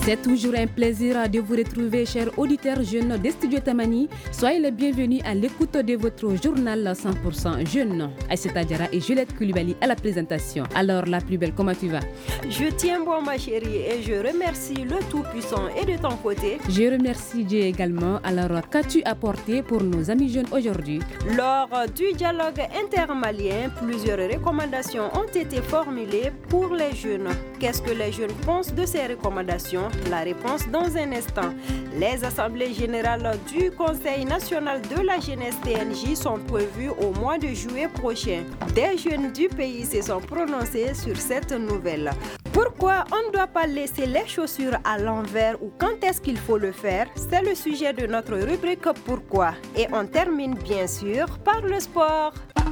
C'est toujours un plaisir de vous retrouver, chers auditeurs jeunes des studios Tamani. Soyez les bienvenus à l'écoute de votre journal 100% jeune. Aïssata Diarra et Juliette Koulibaly à la présentation. Alors, la plus belle, comment tu vas? Je tiens bon, ma chérie, et je remercie le Tout-Puissant. Et de ton côté? Je remercie Dieu également. Alors, qu'as-tu apporté pour nos amis jeunes aujourd'hui? Lors du dialogue intermalien, plusieurs recommandations ont été formulées pour les jeunes. Qu'est-ce que les jeunes pensent de ces recommandations? La réponse dans un instant. Les assemblées générales du Conseil national de la jeunesse TNJ sont prévues au mois de juillet prochain. Des jeunes du pays se sont prononcés sur cette nouvelle. Pourquoi on ne doit pas laisser les chaussures à l'envers ou quand est-ce qu'il faut le faire? C'est le sujet de notre rubrique Pourquoi. Et on termine bien sûr par le sport.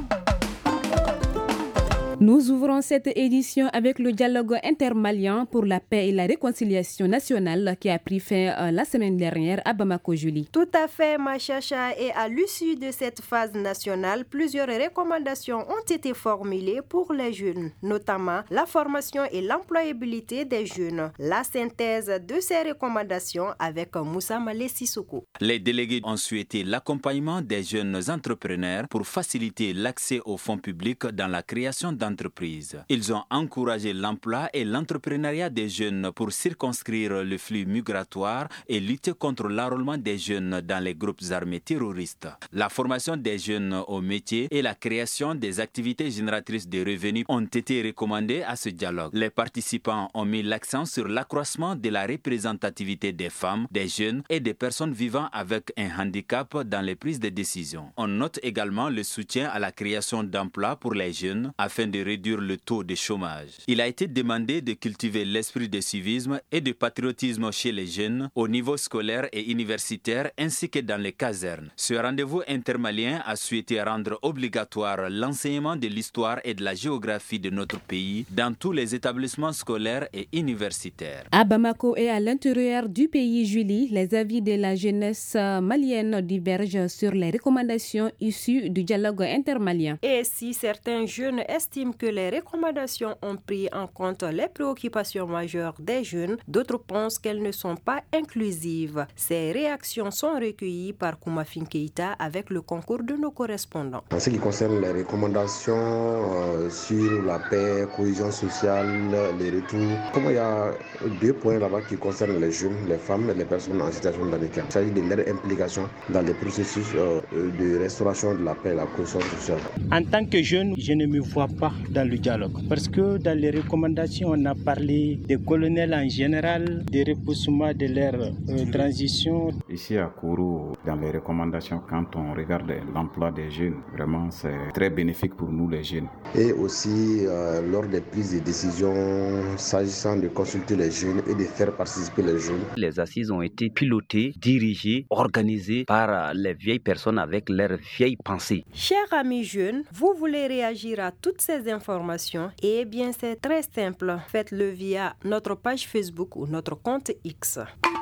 Nous ouvrons cette édition avec le dialogue intermalien pour la paix et la réconciliation nationale qui a pris fin la semaine dernière à Bamako, Julie. Tout à fait, ma chacha. Et à l'issue de cette phase nationale, plusieurs recommandations ont été formulées pour les jeunes, notamment la formation et l'employabilité des jeunes. La synthèse de ces recommandations avec Moussa Malé Sissoko. Les délégués ont souhaité l'accompagnement des jeunes entrepreneurs pour faciliter l'accès aux fonds publics dans la création d'entreprises. Ils ont encouragé l'emploi et l'entrepreneuriat des jeunes pour circonscrire le flux migratoire et lutter contre l'enrôlement des jeunes dans les groupes armés terroristes. La formation des jeunes au métier et la création des activités génératrices de revenus ont été recommandées à ce dialogue. Les participants ont mis l'accent sur l'accroissement de la représentativité des femmes, des jeunes et des personnes vivant avec un handicap dans les prises de décision. On note également le soutien à la création d'emplois pour les jeunes afin de réduire le taux de chômage. Il a été demandé de cultiver l'esprit de civisme et de patriotisme chez les jeunes au niveau scolaire et universitaire ainsi que dans les casernes. Ce rendez-vous intermalien a souhaité rendre obligatoire l'enseignement de l'histoire et de la géographie de notre pays dans tous les établissements scolaires et universitaires. À Bamako et à l'intérieur du pays, Julie, les avis de la jeunesse malienne divergent sur les recommandations issues du dialogue intermalien. Et si certains jeunes estiment que les recommandations ont pris en compte les préoccupations majeures des jeunes, d'autres pensent qu'elles ne sont pas inclusives. Ces réactions sont recueillies par Koumafin Keïta avec le concours de nos correspondants. En ce qui concerne les recommandations sur la paix, cohésion sociale, les retours, comme il y a deux points là-bas qui concernent les jeunes, les femmes et les personnes en situation de handicap. Il s'agit de leur implication dans les processus de restauration de la paix et la cohésion sociale. En tant que jeune, je ne me vois pas dans le dialogue. Parce que dans les recommandations, on a parlé des colonels en général, des repoussements de leur transition. Ici à Kourou, dans les recommandations, quand on regarde l'emploi des jeunes, vraiment c'est très bénéfique pour nous les jeunes. Et aussi lors des prises de décision, s'agissant de consulter les jeunes et de faire participer les jeunes. Les assises ont été pilotées, dirigées, organisées par les vieilles personnes avec leurs vieilles pensées. Chers amis jeunes, vous voulez réagir à toutes ces informations? Eh bien, c'est très simple. Faites-le via notre page Facebook ou notre compte X.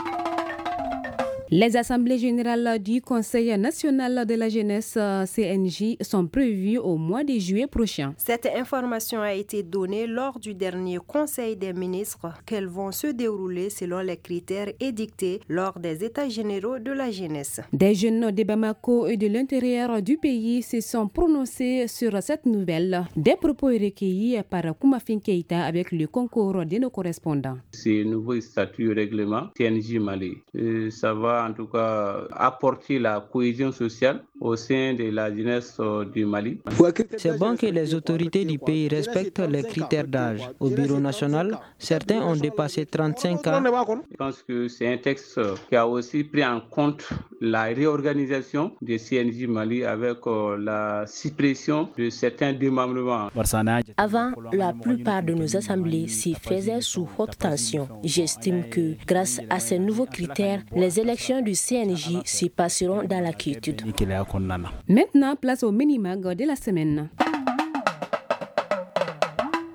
Les assemblées générales du Conseil national de la jeunesse CNJ sont prévues au mois de juillet prochain. Cette information a été donnée lors du dernier Conseil des ministres qu'elles vont se dérouler selon les critères édictés lors des États généraux de la jeunesse. Des jeunes de Bamako et de l'intérieur du pays se sont prononcés sur cette nouvelle. Des propos recueillis par Koumafin Keïta avec le concours de nos correspondants. C'est un nouveau statut règlement TNJ Mali. Ça va en tout cas apporter la cohésion sociale au sein de la jeunesse du Mali. C'est bon que les autorités du pays respectent les critères d'âge. Au bureau national, certains ont dépassé 35 ans. Je pense que c'est un texte qui a aussi pris en compte la réorganisation de CNJ Mali avec la suppression de certains démembrements. Avant, la plupart de nos assemblées s'y faisaient sous haute tension. J'estime que grâce à ces nouveaux critères, les élections du CNJ s'y passeront dans la quiétude. Maintenant, place au mini-mag de la semaine.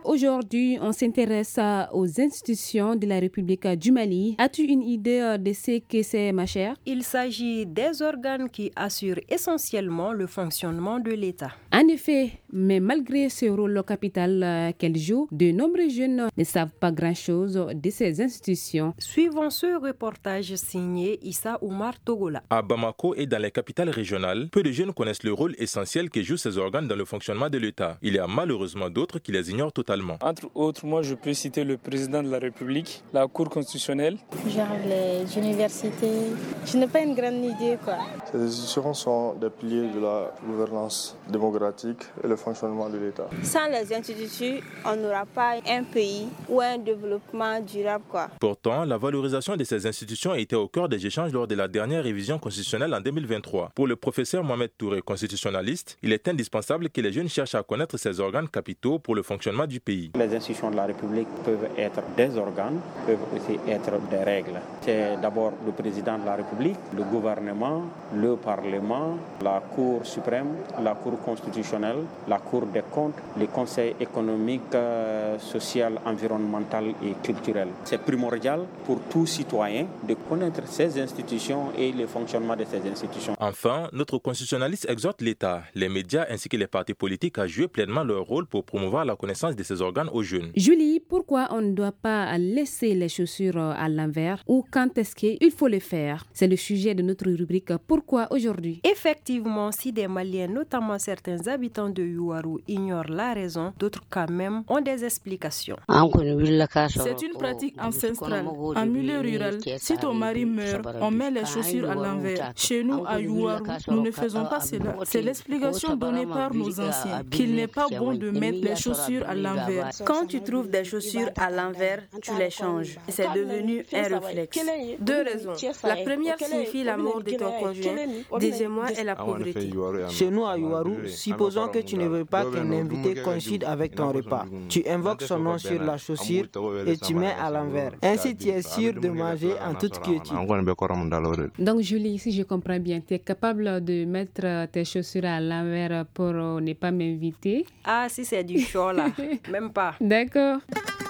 aujourd'hui, on s'intéresse aux institutions de la République du Mali. As-tu une idée de ce que c'est, ma chère? Il s'agit des organes qui assurent essentiellement le fonctionnement de l'État. En effet, mais malgré ce rôle capital qu'elles jouent, de nombreux jeunes ne savent pas grand-chose de ces institutions. Suivons ce reportage signé Issa Oumar Togola. À Bamako et dans les capitales régionales, peu de jeunes connaissent le rôle essentiel que jouent ces organes dans le fonctionnement de l'État. Il y a malheureusement d'autres qui les ignorent totalement. Entre autres, moi je peux citer le président de la République, la Cour constitutionnelle. Genre les universités. Je n'ai pas une grande idée quoi. Ces institutions sont des piliers de la gouvernance démocratique et le fonctionnement de l'État. Sans les institutions, on n'aura pas un pays ou un développement durable quoi. Pourtant, la valorisation de ces institutions était au cœur des échanges lors de la dernière révision constitutionnelle en 2023. Pour le professeur Mohamed Touré, constitutionnaliste, il est indispensable que les jeunes cherchent à connaître ces organes capitaux pour le fonctionnement du pays. Les institutions de la République peuvent être des organes, peuvent aussi être des règles. C'est d'abord le président de la République, le gouvernement, le Parlement, la Cour suprême, la Cour constitutionnelle, la Cour des comptes, les conseils économiques, social, environnemental et culturel. C'est primordial pour tout citoyen de connaître ces institutions et le fonctionnement de ces institutions. Enfin, notre constitutionnaliste exhorte l'État, les médias ainsi que les partis politiques à jouer pleinement leur rôle pour promouvoir la connaissance de ces organes aux jeunes. Julie, pourquoi on ne doit pas laisser les chaussures à l'envers ou quand est-ce qu'il faut le faire? C'est le sujet de notre rubrique Pourquoi aujourd'hui? Effectivement, si des Maliens, notamment certains habitants de Youarou, ignorent la raison, d'autres quand même ont des explications. C'est une pratique ancestrale. En milieu rural, si ton mari meurt, on met les chaussures à l'envers. Chez nous, à Youarou, nous ne faisons pas cela. C'est l'explication donnée par nos anciens, qu'il n'est pas bon de mettre les chaussures à l'envers. Quand tu trouves des chaussures à l'envers, tu les changes. C'est devenu un réflexe. Deux raisons. La première signifie la mort de ton conjoint. Deuxièmement est la pauvreté. Chez nous à Youarou, supposons que tu ne veux pas qu'un invité coïncide avec ton repas. Tu invoques son nom sur la chaussure et tu mets à l'envers. Ainsi, tu es sûr de manger en toute quiétude. Donc Julie, si je comprends bien, tu es capable de mettre tes chaussures à l'envers pour ne pas m'inviter? Ah, si c'est du chaud là, même pas. D'accord.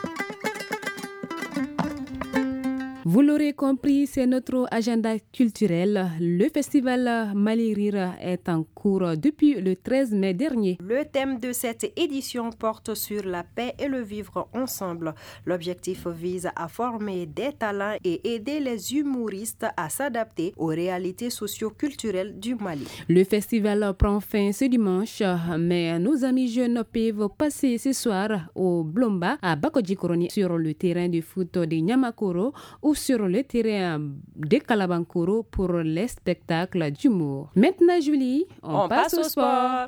Vous l'aurez compris, c'est notre agenda culturel. Le festival Mali Rire est en cours depuis le 13 mai dernier. Le thème de cette édition porte sur la paix et le vivre ensemble. L'objectif vise à former des talents et aider les humoristes à s'adapter aux réalités socio-culturelles du Mali. Le festival prend fin ce dimanche, mais nos amis jeunes peuvent passer ce soir au Blomba à Bakodjikoroni sur le terrain de foot de Nyamakoro ou sur le terrain de Kalabankoro pour les spectacles d'humour. Maintenant, Julie, on passe au sport.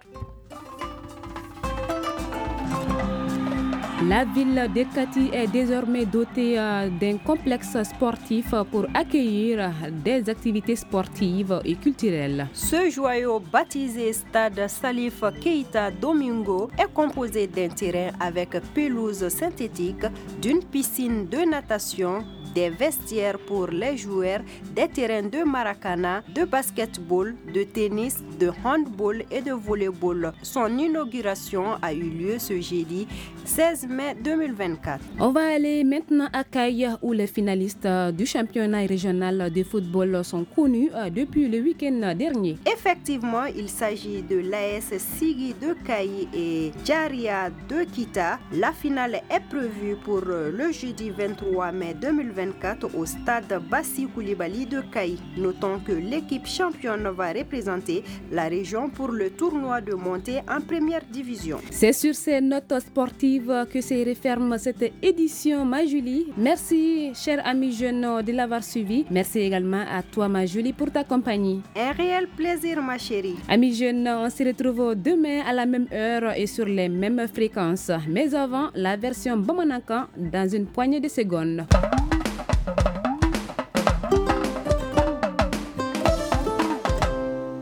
La ville de Kati est désormais dotée d'un complexe sportif pour accueillir des activités sportives et culturelles. Ce joyau baptisé Stade Salif Keita Domingo est composé d'un terrain avec pelouse synthétique, d'une piscine de natation, des vestiaires pour les joueurs, des terrains de maracana, de basketball, de tennis, de handball et de volleyball. Son inauguration a eu lieu ce jeudi 16 mai 2024. On va aller maintenant à Kaï où les finalistes du championnat régional de football sont connus depuis le week-end dernier. Effectivement, il s'agit de l'AS Sigui de Kaï et Djaria de Kita. La finale est prévue pour le jeudi 23 mai 2024 au stade Bassi Koulibaly de Kaï. Notons que l'équipe championne va représenter la région pour le tournoi de montée en première division. C'est sur ces notes sportives que se referme cette édition, ma Julie. Merci, chers amis jeunes, de l'avoir suivi. Merci également à toi, ma Julie, pour ta compagnie. Un réel plaisir, ma chérie. Amis jeunes, on se retrouve demain à la même heure et sur les mêmes fréquences. Mais avant, la version Bamanankan dans une poignée de secondes.